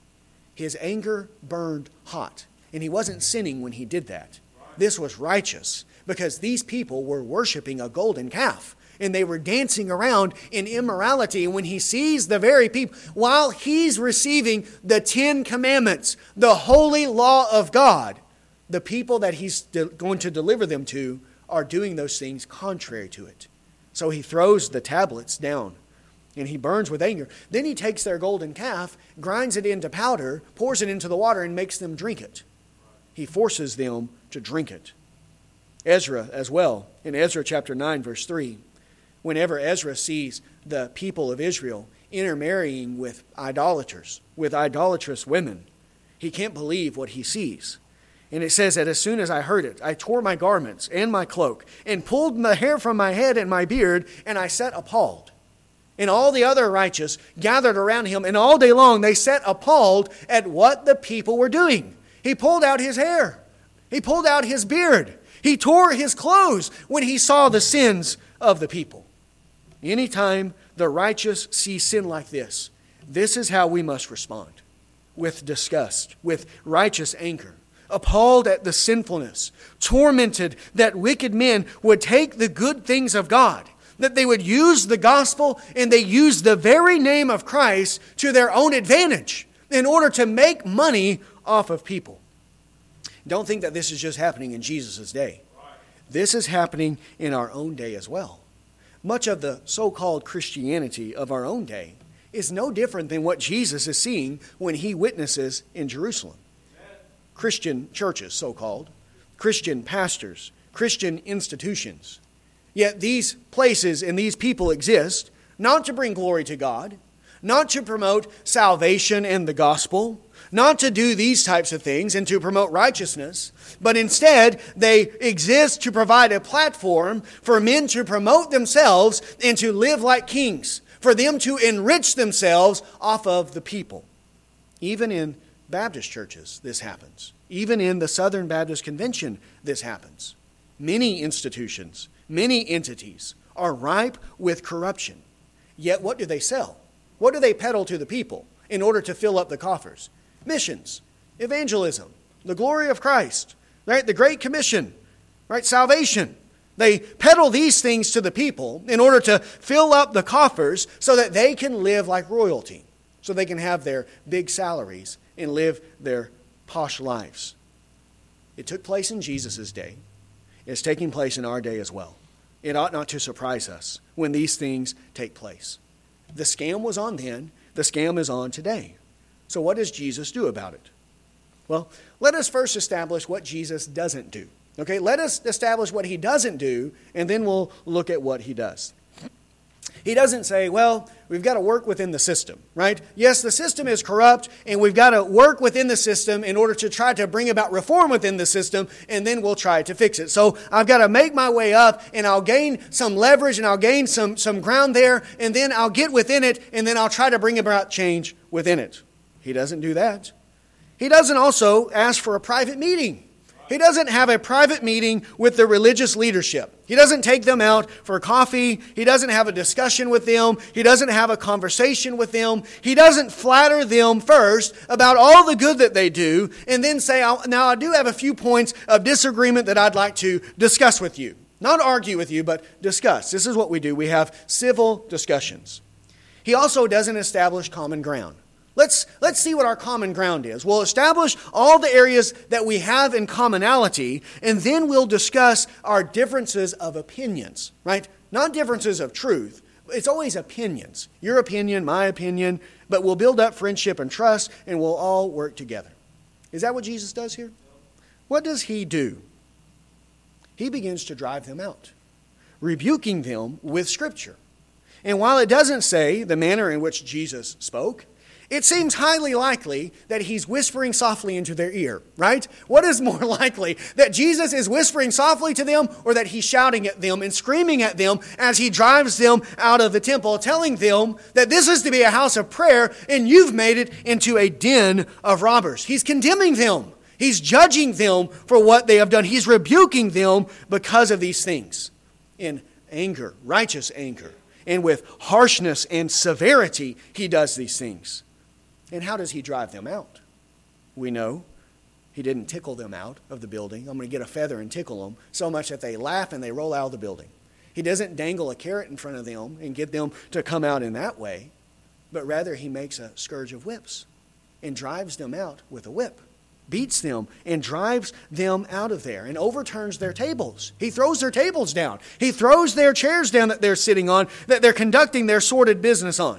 Speaker 1: His anger burned hot, and he wasn't sinning when he did that. This was righteous because these people were worshiping a golden calf, and they were dancing around in immorality. And when he sees the very people, while he's receiving the Ten Commandments, the holy law of God, the people that he's de- going to deliver them to are doing those things contrary to it. So he throws the tablets down And he burns with anger. Then he takes their golden calf, grinds it into powder, pours it into the water, and makes them drink it. He forces them to drink it. Ezra as well, in Ezra chapter nine, verse three, whenever Ezra sees the people of Israel intermarrying with idolaters, with idolatrous women, he can't believe what he sees. And it says that as soon as I heard it, I tore my garments and my cloak, and pulled the hair from my head and my beard, and I sat appalled. And all the other righteous gathered around him, and all day long they sat appalled at what the people were doing. He pulled out his hair. He pulled out his beard. He tore his clothes when he saw the sins of the people. Anytime the righteous see sin like this, this is how we must respond. With disgust, with righteous anger, appalled at the sinfulness, tormented that wicked men would take the good things of God, that they would use the gospel and they use the very name of Christ to their own advantage in order to make money off of people. Don't think that this is just happening in Jesus' day. This is happening in our own day as well. Much of the so-called Christianity of our own day is no different than what Jesus is seeing when he witnesses in Jerusalem. Christian churches, so-called, Christian pastors, Christian institutions. Yet these places and these people exist not to bring glory to God, not to promote salvation and the gospel, not to do these types of things and to promote righteousness, but instead they exist to provide a platform for men to promote themselves and to live like kings, for them to enrich themselves off of the people. Even in Baptist churches, this happens. Even in the Southern Baptist Convention, this happens. Many institutions, many entities are ripe with corruption. Yet what do they sell? What do they peddle to the people in order to fill up the coffers? Missions, evangelism, the glory of Christ, right? The Great Commission, right? Salvation. They peddle these things to the people in order to fill up the coffers so that they can live like royalty, so they can have their big salaries and live their posh lives. It took place in Jesus' day. It's taking place in our day as well. It ought not to surprise us when these things take place. The scam was on then. The scam is on today. So what does Jesus do about it? Well, let us first establish what Jesus doesn't do. Okay, let us establish what he doesn't do, and then we'll look at what he does. He doesn't say, well, we've got to work within the system, right? Yes, the system is corrupt, and we've got to work within the system in order to try to bring about reform within the system, and then we'll try to fix it. So I've got to make my way up, and I'll gain some leverage, and I'll gain some, some ground there, and then I'll get within it, and then I'll try to bring about change within it. He doesn't do that. He doesn't also ask for a private meeting. He doesn't have a private meeting with the religious leadership. He doesn't take them out for coffee. He doesn't have a discussion with them. He doesn't have a conversation with them. He doesn't flatter them first about all the good that they do and then say, now I do have a few points of disagreement that I'd like to discuss with you. Not argue with you, but discuss. This is what we do. We have civil discussions. He also doesn't establish common ground. Let's, let's see what our common ground is. We'll establish all the areas that we have in commonality, and then we'll discuss our differences of opinions, right? Not differences of truth. It's always opinions. Your opinion, my opinion, but we'll build up friendship and trust, and we'll all work together. Is that what Jesus does here? What does he do? He begins to drive them out, rebuking them with Scripture. And while it doesn't say the manner in which Jesus spoke, it seems highly likely that he's whispering softly into their ear, right? What is more likely, that Jesus is whispering softly to them or that he's shouting at them and screaming at them as he drives them out of the temple, telling them that this is to be a house of prayer and you've made it into a den of robbers? He's condemning them. He's judging them for what they have done. He's rebuking them because of these things in anger, righteous anger, and with harshness and severity he does these things. And how does he drive them out? We know he didn't tickle them out of the building. I'm going to get a feather and tickle them so much that they laugh and they roll out of the building. He doesn't dangle a carrot in front of them and get them to come out in that way, but rather he makes a scourge of whips and drives them out with a whip. beats them and drives them out of there and overturns their tables. He throws their tables down. He throws their chairs down that they're sitting on, that they're conducting their sordid business on.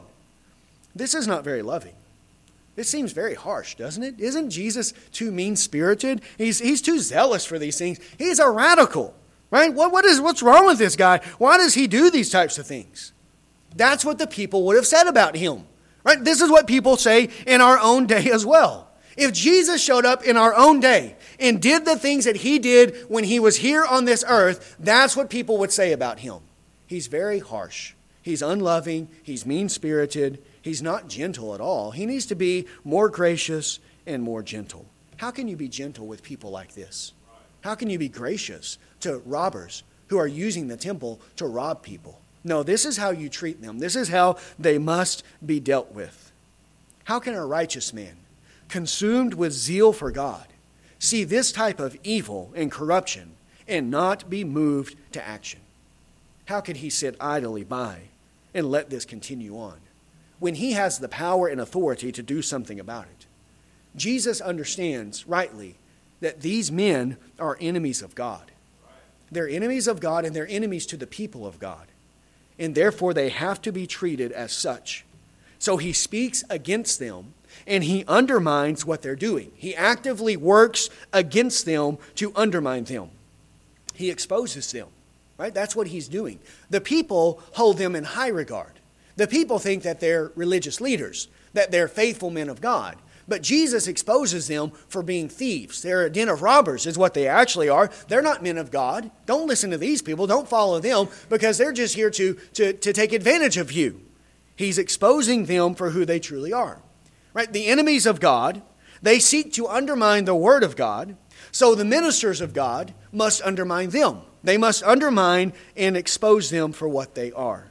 Speaker 1: This is not very loving. This seems very harsh, doesn't it? Isn't Jesus too mean-spirited? He's, he's too zealous for these things. He's a radical, right? What, what is, what's wrong with this guy? Why does he do these types of things? That's what the people would have said about him, right? This is what people say in our own day as well. If Jesus showed up in our own day and did the things that he did when he was here on this earth, that's what people would say about him. He's very harsh. He's unloving. He's mean-spirited. He's not gentle at all. He needs to be more gracious and more gentle. How can you be gentle with people like this? How can you be gracious to robbers who are using the temple to rob people? No, this is how you treat them. This is how they must be dealt with. How can a righteous man, consumed with zeal for God, see this type of evil and corruption and not be moved to action? How can he sit idly by and let this continue on when he has the power and authority to do something about it? Jesus understands rightly that these men are enemies of God. They're enemies of God and they're enemies to the people of God. And therefore they have to be treated as such. So he speaks against them and he undermines what they're doing. He actively works against them to undermine them. He exposes them, right? That's what he's doing. The people hold them in high regard. The people think that they're religious leaders, that they're faithful men of God. But Jesus exposes them for being thieves. They're a den of robbers is what they actually are. They're not men of God. Don't listen to these people. Don't follow them because they're just here to, to, to take advantage of you. He's exposing them for who they truly are. Right? The enemies of God, they seek to undermine the word of God. So the ministers of God must undermine them. They must undermine and expose them for what they are.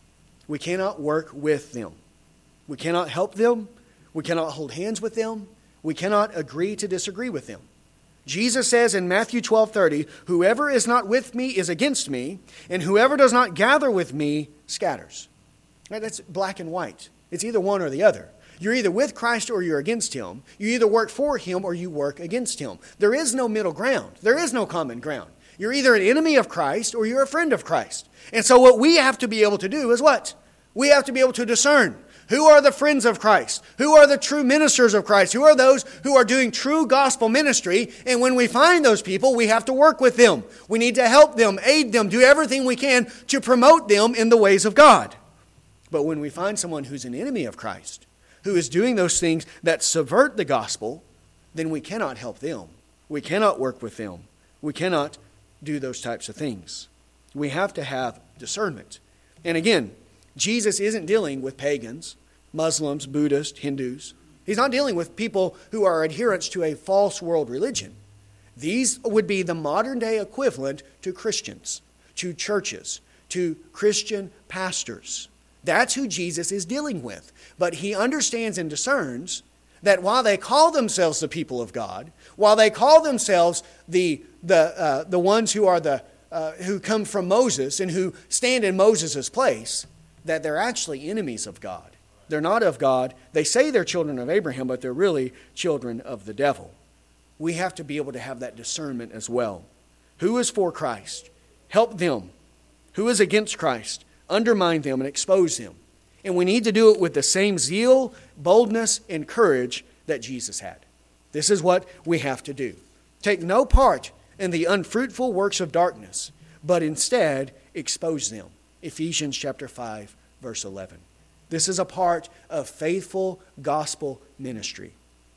Speaker 1: We cannot work with them. We cannot help them. We cannot hold hands with them. We cannot agree to disagree with them. Jesus says in Matthew twelve thirty, "Whoever is not with me is against me, and whoever does not gather with me scatters." Right? That's black and white. It's either one or the other. You're either with Christ or you're against him. You either work for him or you work against him. There is no middle ground. There is no common ground. You're either an enemy of Christ or you're a friend of Christ. And so what we have to be able to do is what? We have to be able to discern. Who are the friends of Christ? Who are the true ministers of Christ? Who are those who are doing true gospel ministry? And when we find those people, we have to work with them. We need to help them, aid them, do everything we can to promote them in the ways of God. But when we find someone who's an enemy of Christ, who is doing those things that subvert the gospel, then we cannot help them. We cannot work with them. We cannot do those types of things. We have to have discernment. And again, Jesus isn't dealing with pagans, Muslims, Buddhists, Hindus. He's not dealing with people who are adherents to a false world religion. These would be the modern day equivalent to Christians, to churches, to Christian pastors. That's who Jesus is dealing with. But he understands and discerns that while they call themselves the people of God, while they call themselves the, the, uh, the ones who are the uh, who come from Moses and who stand in Moses' place, that they're actually enemies of God. They're not of God. They say they're children of Abraham, but they're really children of the devil. We have to be able to have that discernment as well. Who is for Christ? Help them. Who is against Christ? Undermine them and expose them. And we need to do it with the same zeal, boldness, and courage that Jesus had. This is what we have to do. Take no part in the unfruitful works of darkness, but instead expose them. Ephesians chapter five, verse eleven. This is a part of faithful gospel ministry.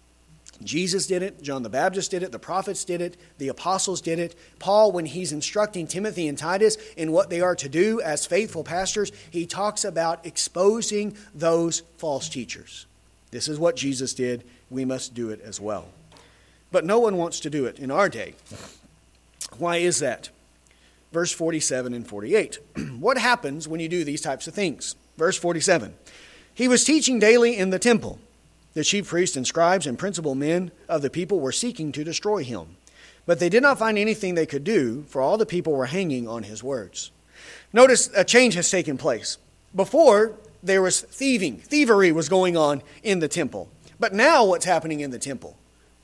Speaker 1: Jesus did it. John the Baptist did it. The prophets did it. The apostles did it. Paul, when he's instructing Timothy and Titus in what they are to do as faithful pastors, he talks about exposing those false teachers. This is what Jesus did. We must do it as well. But no one wants to do it in our day. Why is that? Verse forty-seven and forty-eight. What happens when you do these types of things? Verse forty-seven. He was teaching daily in the temple. The chief priests and scribes and principal men of the people were seeking to destroy him. But they did not find anything they could do, for all the people were hanging on his words. Notice a change has taken place. Before, there was thieving. Thievery was going on in the temple. But now what's happening in the temple?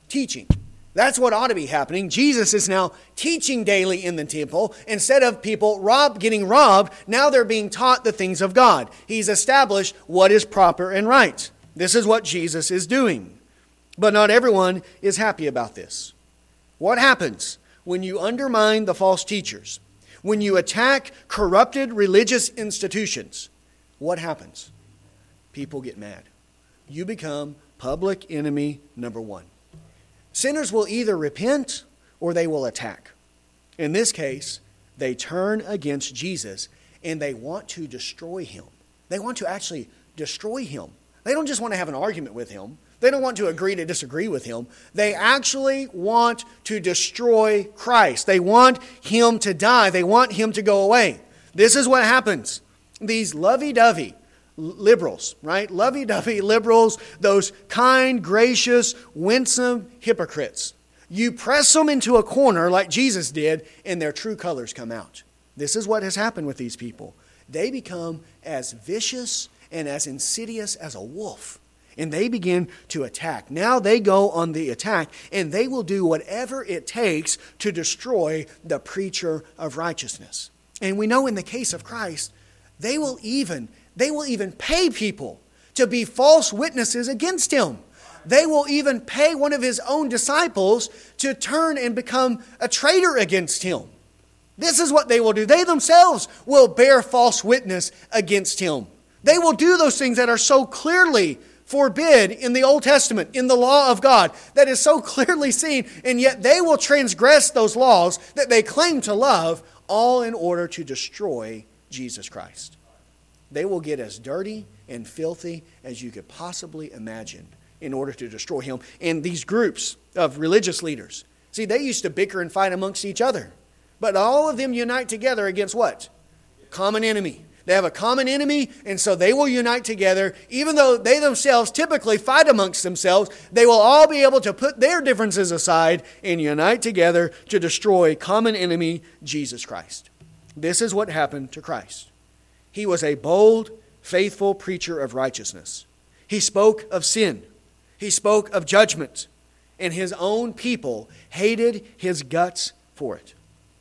Speaker 1: teaching. That's what ought to be happening. Jesus is now teaching daily in the temple. Instead of people rob, getting robbed, now they're being taught the things of God. He's established what is proper and right. This is what Jesus is doing. But not everyone is happy about this. What happens when you undermine the false teachers? When you attack corrupted religious institutions? What happens? People get mad. You become public enemy number one. Sinners will either repent or they will attack. In this case, they turn against Jesus and they want to destroy him. They want to actually destroy him. They don't just want to have an argument with him. They don't want to agree to disagree with him. They actually want to destroy Christ. They want him to die. They want him to go away. This is what happens. These lovey-dovey liberals, right? Lovey-dovey liberals, those kind, gracious, winsome hypocrites. You press them into a corner like Jesus did, and their true colors come out. This is what has happened with these people. They become as vicious and as insidious as a wolf, and they begin to attack. Now they go on the attack, and they will do whatever it takes to destroy the preacher of righteousness. And we know in the case of Christ, they will even They will even pay people to be false witnesses against him. They will even pay one of his own disciples to turn and become a traitor against him. This is what they will do. They themselves will bear false witness against him. They will do those things that are so clearly forbid in the Old Testament, in the law of God, that is so clearly seen, and yet they will transgress those laws that they claim to love, all in order to destroy Jesus Christ. They will get as dirty and filthy as you could possibly imagine in order to destroy him. And these groups of religious leaders, see, they used to bicker and fight amongst each other. But all of them unite together against what? Common enemy. They have a common enemy, and so they will unite together. Even though they themselves typically fight amongst themselves, they will all be able to put their differences aside and unite together to destroy common enemy, Jesus Christ. This is what happened to Christ. He was a bold, faithful preacher of righteousness. He spoke of sin. He spoke of judgment. And his own people hated his guts for it.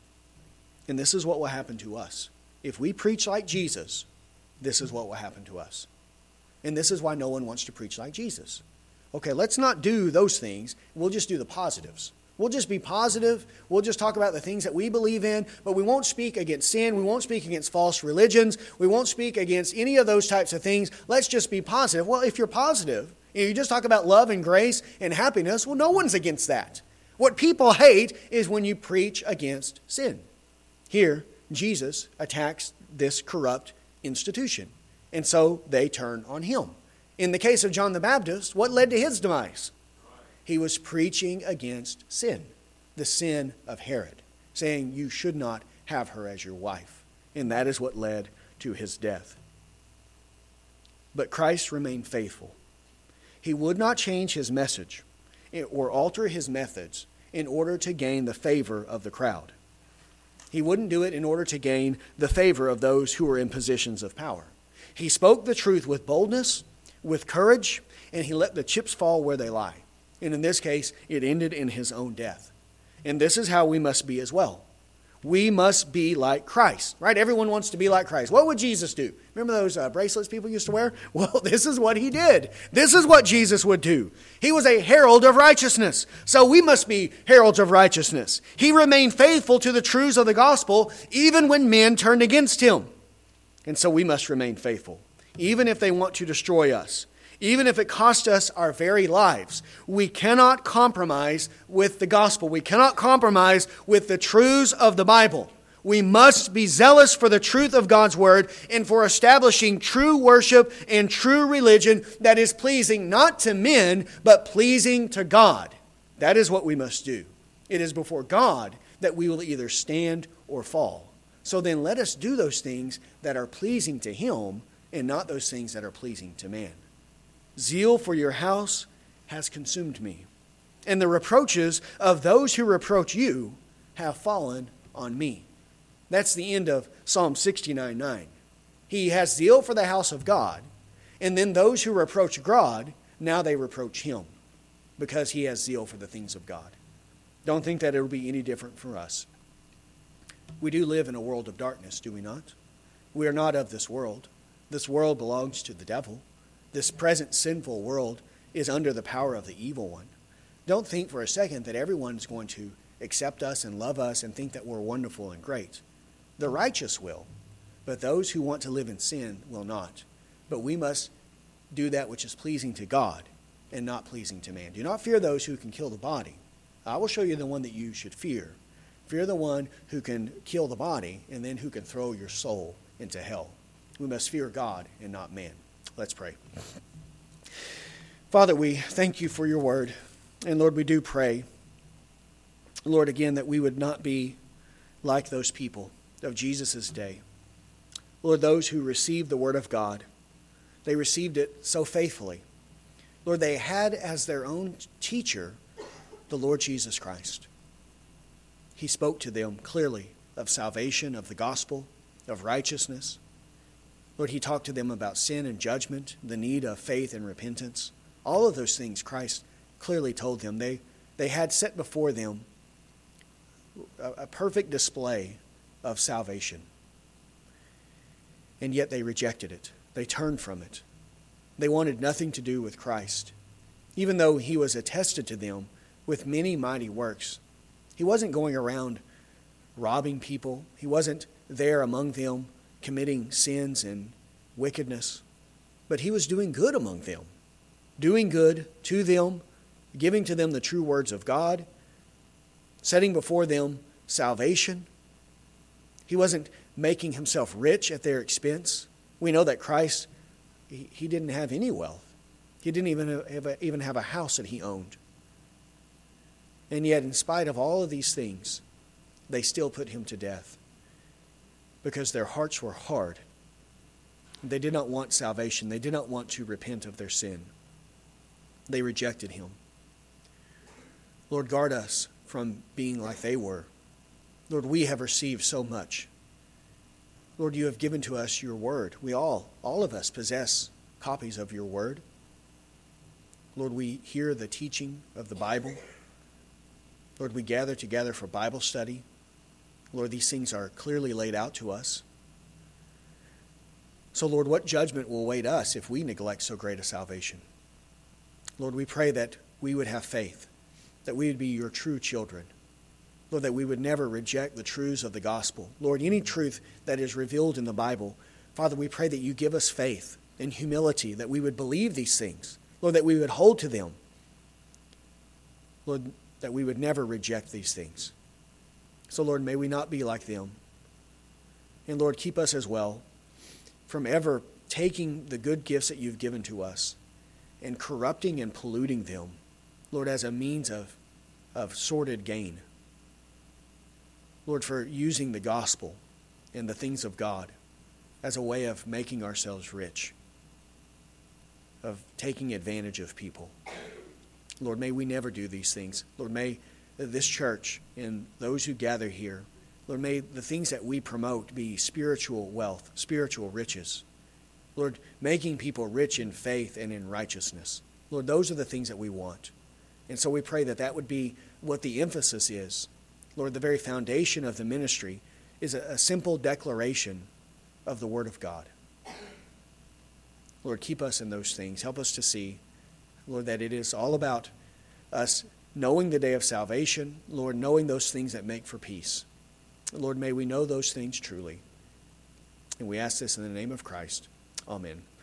Speaker 1: And this is what will happen to us. If we preach like Jesus, this is what will happen to us. And this is why no one wants to preach like Jesus. Okay, let's not do those things. We'll just do the positives. We'll just be positive. We'll just talk about the things that we believe in, but we won't speak against sin. We won't speak against false religions. We won't speak against any of those types of things. Let's just be positive. Well, if you're positive, you just talk about love and grace and happiness, well, no one's against that. What people hate is when you preach against sin. Here, Jesus attacks this corrupt institution, and so they turn on him. In the case of John the Baptist, what led to his demise? He was preaching against sin, the sin of Herod, saying you should not have her as your wife. And that is what led to his death. But Christ remained faithful. He would not change his message or alter his methods in order to gain the favor of the crowd. He wouldn't do it in order to gain the favor of those who were in positions of power. He spoke the truth with boldness, with courage, and he let the chips fall where they lie. And in this case, it ended in his own death. And this is how we must be as well. We must be like Christ, right? Everyone wants to be like Christ. What would Jesus do? Remember those uh, bracelets people used to wear? Well, this is what he did. This is what Jesus would do. He was a herald of righteousness. So we must be heralds of righteousness. He remained faithful to the truths of the gospel even when men turned against him. And so we must remain faithful, even if they want to destroy us. Even if it costs us our very lives, we cannot compromise with the gospel. We cannot compromise with the truths of the Bible. We must be zealous for the truth of God's word and for establishing true worship and true religion that is pleasing not to men, but pleasing to God. That is what we must do. It is before God that we will either stand or fall. So then let us do those things that are pleasing to him and not those things that are pleasing to man. Zeal for your house has consumed me, and the reproaches of those who reproach you have fallen on me. That's the end of Psalm sixty-nine nine. He has zeal for the house of God, and then those who reproach God, now they reproach him. because he has zeal for the things of God. Don't think that it will be any different for us. We do live in a world of darkness, do we not? We are not of this world. This world belongs to the devil. This present sinful world is under the power of the evil one. Don't think for a second that everyone is going to accept us and love us and think that we're wonderful and great. The righteous will, but those who want to live in sin will not. But we must do that which is pleasing to God and not pleasing to man. Do not fear those who can kill the body. I will show you the one that you should fear. Fear the one who can kill the body and then who can throw your soul into hell. We must fear God and not man. Let's pray. Father, we thank you for your word. And Lord, we do pray, Lord, again, that we would not be like those people of Jesus' day. Lord, those who received the word of God, they received it so faithfully. Lord, they had as their own teacher the Lord Jesus Christ. He spoke to them clearly of salvation, of the gospel, of righteousness. Lord, he talked to them about sin and judgment, the need of faith and repentance. All of those things Christ clearly told them. They, they had set before them a, a perfect display of salvation. And yet they rejected it. They turned from it. They wanted nothing to do with Christ. Even though he was attested to them with many mighty works, he wasn't going around robbing people. He wasn't there among them committing sins and wickedness. But he was doing good among them. Doing good to them, giving to them the true words of God, setting before them salvation. He wasn't making himself rich at their expense. We know that Christ, he, he didn't have any wealth. He didn't even have a, even have a house that he owned. And yet, in spite of all of these things, they still put him to death because their hearts were hard. They did not want salvation. They did not want to repent of their sin. They rejected him. Lord, guard us from being like they were. Lord, we have received so much. Lord, you have given to us your word. We all, all of us possess copies of your word. Lord, we hear the teaching of the Bible. Lord, we gather together for Bible study. Lord, these things are clearly laid out to us. So, Lord, what judgment will await us if we neglect so great a salvation? Lord, we pray that we would have faith, that we would be your true children. Lord, that we would never reject the truths of the gospel. Lord, any truth that is revealed in the Bible, Father, we pray that you give us faith and humility, that we would believe these things. Lord, that we would hold to them. Lord, that we would never reject these things. So, Lord, may we not be like them. And, Lord, keep us as well from ever taking the good gifts that you've given to us and corrupting and polluting them, Lord, as a means of, of sordid gain. Lord, for using the gospel and the things of God as a way of making ourselves rich, of taking advantage of people. Lord, may we never do these things. Lord, may this church and those who gather here, Lord, may the things that we promote be spiritual wealth, spiritual riches. Lord, making people rich in faith and in righteousness. Lord, those are the things that we want. And so we pray that that would be what the emphasis is. Lord, the very foundation of the ministry is a, a simple declaration of the Word of God. Lord, keep us in those things. Help us to see, Lord, that it is all about us knowing the day of salvation, Lord, knowing those things that make for peace. Lord, may we know those things truly. And we ask this in the name of Christ. Amen.